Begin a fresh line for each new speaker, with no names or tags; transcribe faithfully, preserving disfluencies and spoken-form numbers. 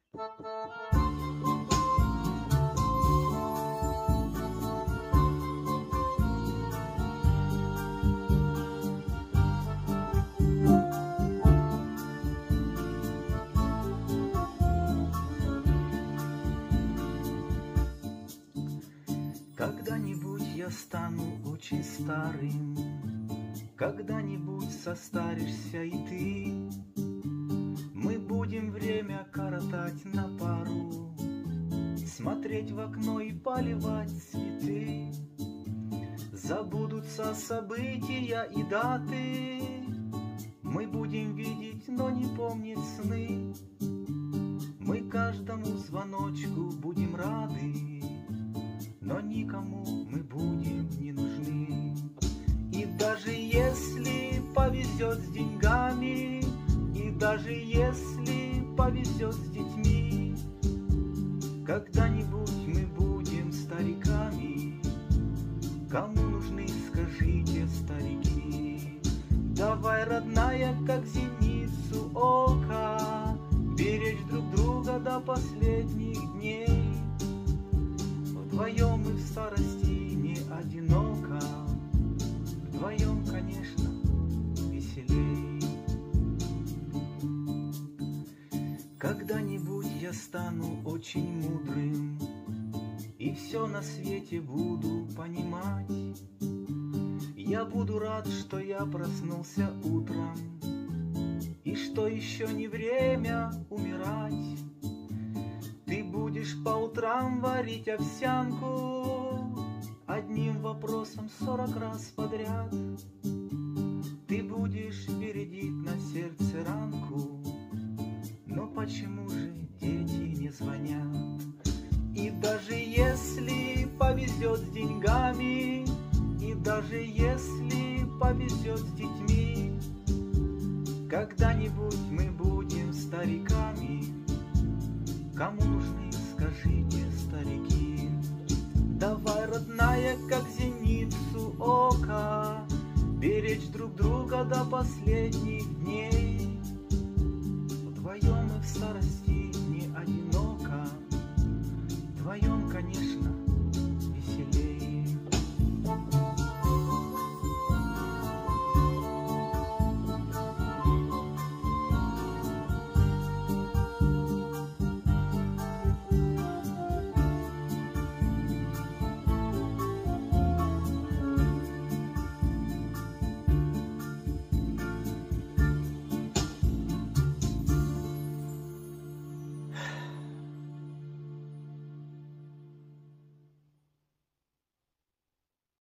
Когда-нибудь я стану очень старым, когда-нибудь состаришься и ты. Мы будем время коротать на пару, смотреть в окно и поливать цветы. Забудутся события и даты, мы будем видеть, но не помнить сны. Мы каждому звоночку будем рады, но никому мы будем не нужны. И даже если повезет с деньгами, и даже если повезет с детьми, когда-нибудь мы будем стариками. Кому нужны, скажите, старики? Давай, родная, как зеницу ока, беречь друг друга до последних дней. Вдвоем мы в старости не одиноко, вдвоем, конечно, веселей. Когда-нибудь я стану очень мудрым и все на свете буду понимать. Я буду рад, что я проснулся утром и что еще не время умирать. Ты будешь по утрам варить овсянку одним вопросом сорок раз подряд. Ты будешь бередить на сердце ранку, но почему же дети не звонят? И даже если повезет с деньгами, и даже если повезет с детьми, когда-нибудь мы будем стариками. Кому нужны, скажите, старики? Давай, родная, как зеницу ока, беречь друг друга до последних дней. Вдвоем мы в старости не одиноко, вдвоем, конечно,